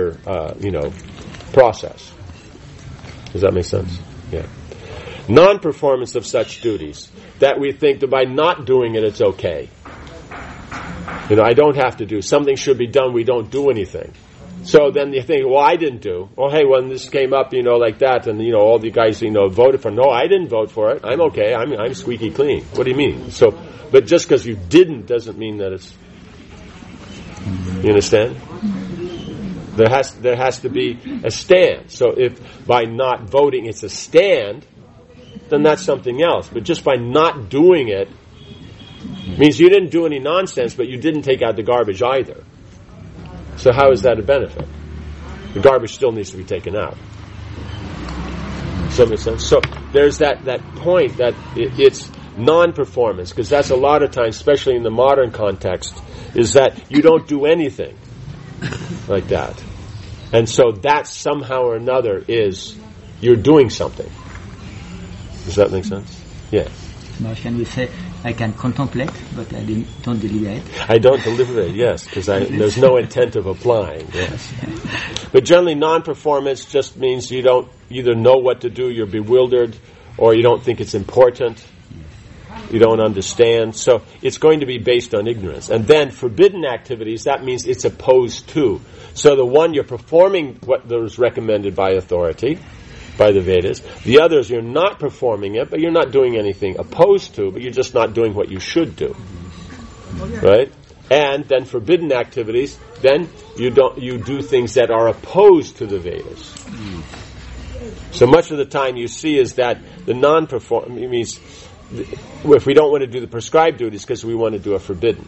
process. Does that make sense? Yeah. Non-performance of such duties, that we think that by not doing it, it's okay. I don't have to do. Something should be done, we don't do anything. So then you think, I didn't do. Hey, when this came up, like that, and, all the guys, voted for it. No, I didn't vote for it. I'm okay. I'm squeaky clean. What do you mean? So, but just because you didn't doesn't mean that it's... You understand? There has to be a stand. So if by not voting it's a stand, then that's something else. But just by not doing it means you didn't do any nonsense, but you didn't take out the garbage either. So how is that a benefit? The garbage still needs to be taken out. Does that make sense? So there's that point that it's non-performance, because that's a lot of times, especially in the modern context, is that you don't do anything like that. And so that somehow or another is you're doing something. Does that make sense? Yeah. Now can we say, I can contemplate, but I don't deliberate? I don't deliberate, yes, because there's no intent of applying, yes. But generally non-performance just means you don't either know what to do, you're bewildered, or you don't think it's important. You don't understand. So it's going to be based on ignorance. And then forbidden activities, that means it's opposed to. So the one, you're performing what was recommended by authority, by the Vedas. The others, you're not performing it, but you're not doing anything opposed to, but you're just not doing what you should do. Right? And then forbidden activities, then you do things that are opposed to the Vedas. So much of the time you see is that the non-perform means if we don't want to do the prescribed duties because we want to do a forbidden,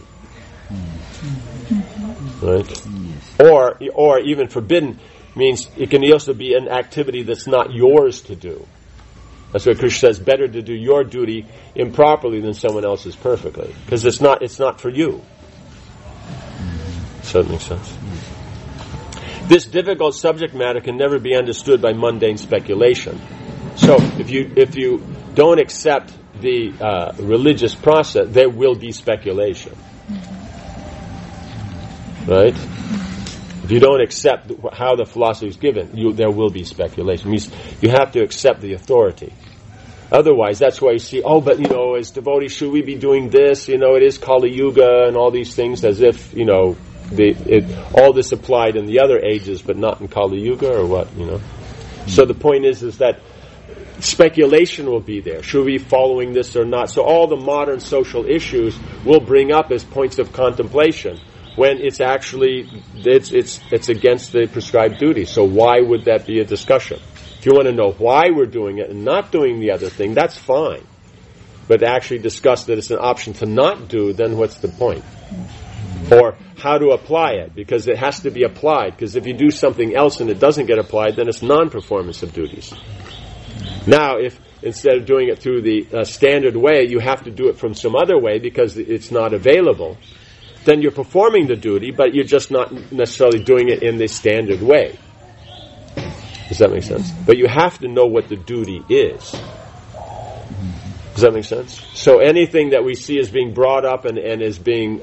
right? Or even forbidden means it can also be an activity that's not yours to do. That's why Krishna says, better to do your duty improperly than someone else's perfectly, because it's not for you. So that makes sense. This difficult subject matter can never be understood by mundane speculation. So if you don't accept the religious process, there will be speculation. Right? If you don't accept how the philosophy is given, there will be speculation. It means you have to accept the authority. Otherwise, that's why you see, as devotees, should we be doing this? It is Kali Yuga and all these things, as if, all this applied in the other ages, but not in Kali Yuga, or what, So the point is that speculation will be there. Should we be following this or not? So all the modern social issues will bring up as points of contemplation when it's actually it's against the prescribed duty. So why would that be a discussion? If you want to know why we're doing it and not doing the other thing, that's fine. But to actually discuss that it's an option to not do, then what's the point? Or how to apply it, because it has to be applied. Because if you do something else and it doesn't get applied, then it's non-performance of duties. Now, if instead of doing it through the standard way, you have to do it from some other way because it's not available, then you're performing the duty, but you're just not necessarily doing it in the standard way. Does that make sense? But you have to know what the duty is. Does that make sense? So anything that we see as being brought up and is being,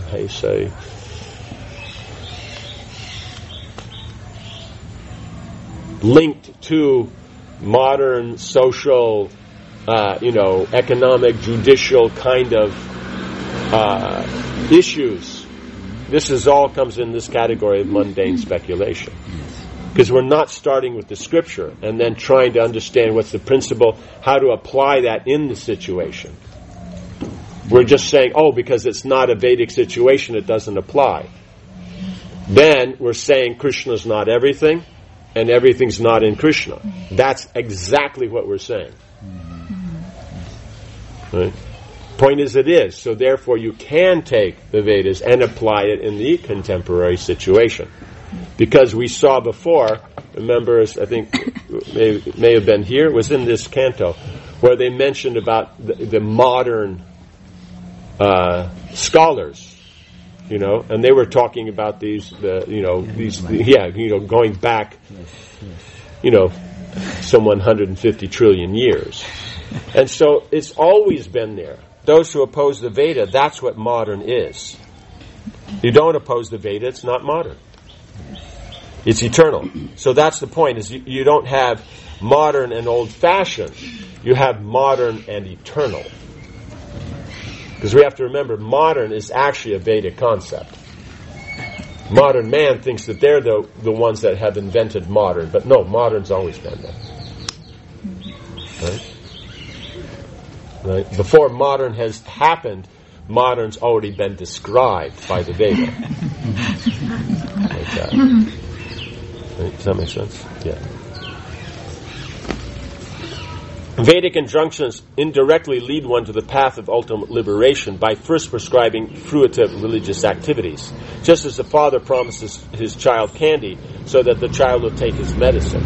linked to modern social, economic, judicial kind of issues, this all comes in this category of mundane speculation. Because we're not starting with the scripture and then trying to understand what's the principle, how to apply that in the situation. We're just saying, because it's not a Vedic situation, it doesn't apply. Then we're saying Krishna's not everything, and everything's not in Krishna. That's exactly what we're saying. Right? Point is, it is. So therefore you can take the Vedas and apply it in the contemporary situation. Because we saw before, remember, I think may have been here, it was in this canto, where they mentioned about the modern scholars, and they were talking about going back, some 150 trillion years. And so it's always been there. Those who oppose the Veda, that's what modern is. You don't oppose the Veda, it's not modern. It's eternal. So that's the point, is you don't have modern and old-fashioned. You have modern and eternal. Because we have to remember, modern is actually a Vedic concept. Modern man thinks that they're the ones that have invented modern. But no, modern's always been there. Right? Before modern has happened, modern's already been described by the Veda. Like that. Right? Does that make sense? Yeah. Vedic injunctions indirectly lead one to the path of ultimate liberation by first prescribing fruitive religious activities, just as the father promises his child candy so that the child will take his medicine.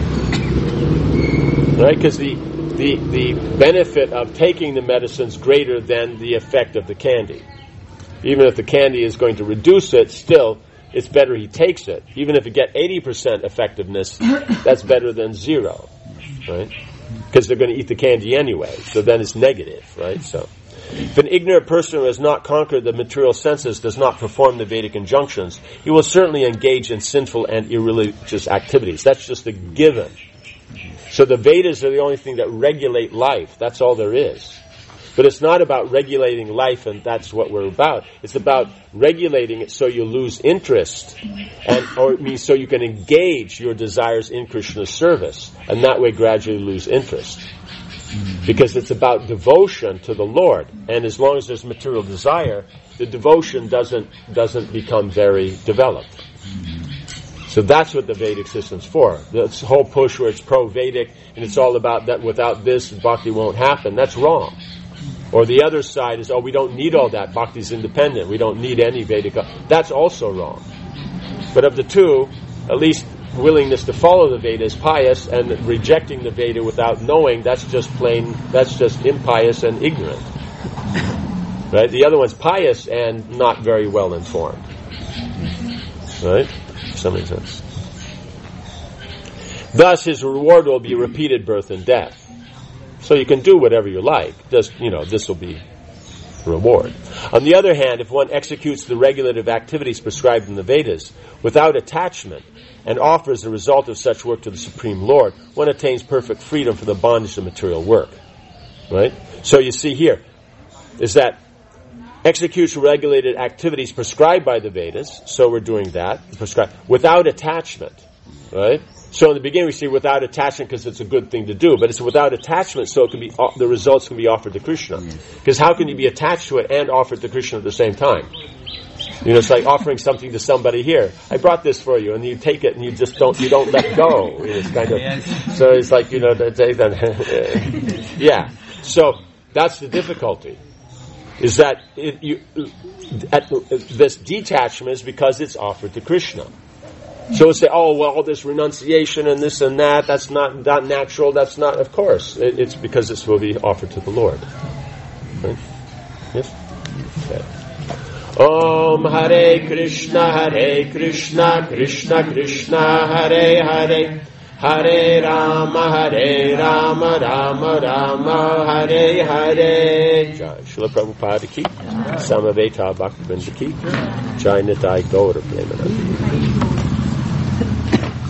Right? Because the benefit of taking the medicine is greater than the effect of the candy. Even if the candy is going to reduce it, still, it's better he takes it. Even if you get 80% effectiveness, that's better than 0. Right? Because they're going to eat the candy anyway, so then it's negative, right? So, if an ignorant person who has not conquered the material senses does not perform the Vedic injunctions, he will certainly engage in sinful and irreligious activities. That's just a given. So the Vedas are the only thing that regulate life. That's all there is. But it's not about regulating life, and that's what we're about. It's about regulating it so you lose interest, or it means so you can engage your desires in Krishna's service, and that way gradually lose interest. Because it's about devotion to the Lord, and as long as there's material desire, the devotion doesn't become very developed. So that's what the Vedic system's for. This whole push where it's pro-Vedic, and it's all about that without this, bhakti won't happen. That's wrong. Or the other side is, we don't need all that. Bhakti's independent. We don't need any Vedic. That's also wrong. But of the two, at least willingness to follow the Veda is pious, and rejecting the Veda without knowing, that's just impious and ignorant. Right? The other one's pious and not very well informed. Right? Does that make sense? Thus, his reward will be repeated birth and death. So you can do whatever you like. Just, this will be reward. On the other hand, if one executes the regulative activities prescribed in the Vedas without attachment and offers the result of such work to the Supreme Lord, one attains perfect freedom from the bondage of material work. Right? So you see here, is that executes regulated activities prescribed by the Vedas, so we're doing that, without attachment. Right? So in the beginning we see without attachment because it's a good thing to do, but it's without attachment so it can be the results can be offered to Krishna. Because how can you be attached to it and offer it to Krishna at the same time? It's like offering something to somebody here. I brought this for you, and you take it and you just don't let go. It's kind of so it's like yeah. So that's the difficulty. Is that this detachment is because it's offered to Krishna. So we'll say, all this renunciation and this and that, that's not natural, that's not, of course. It's because this will be offered to the Lord. Right? Yes? Okay. Om Hare Krishna, Krishna Krishna, Hare Hare, Hare Rama, Rama Rama, Hare Hare. Jai Srila Prabhupada ki, Samaveta Bhaktivinoda ki, Jai Nitai Gaura Premanandi.